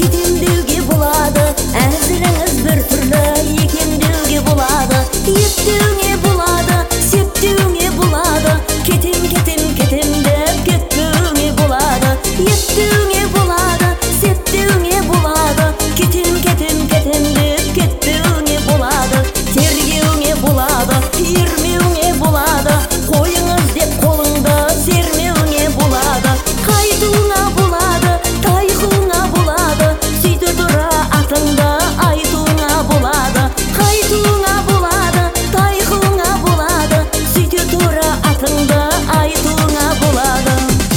кетем деуге болады, әзіріңіз бір түрлі екен деуге болады. Еттеуіңе болады, септеуіңе болады, кетем кетем кетем деп кетпеуіңе болады. Еттеуіңе болады, септеуіңе болады, кетем кетем кетем деп кетпеуіңе болады. Тергеуіңе болады, ермеуіңе болады, қойыңыз деп қолыңды сермеуіңе болады. Қайтуыңа болады, тайқуыңа болады, сөйте тұра атыңды айтуыңа болады. Қайтуыңа болады, тайқуыңа болады, сөйте тұра атыңды айтуыңа болады.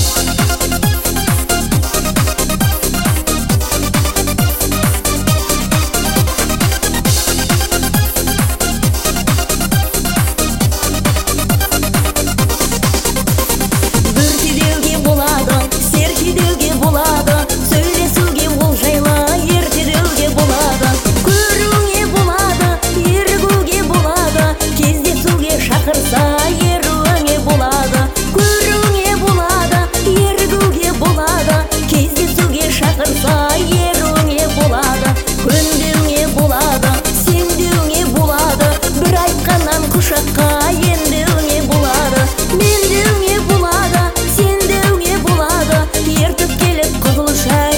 Бүртедеуге болады, серкедеуге болады, сөйлесуге ол жайлы ертедеуге болады. Көруіңе болады, ерігуге болады, кездесуге шақырса еруіңе болады. Көруіңе болады, ерігуге болады, кездесуге шақырса еруіңе болады. Көндеуіңе болады, сендеуіңе болады, бір айтқаннан құшаққа ендеуіңе болады. Мендеуіңе болады, сендеуіңе болады, ертіп келіп құбылыша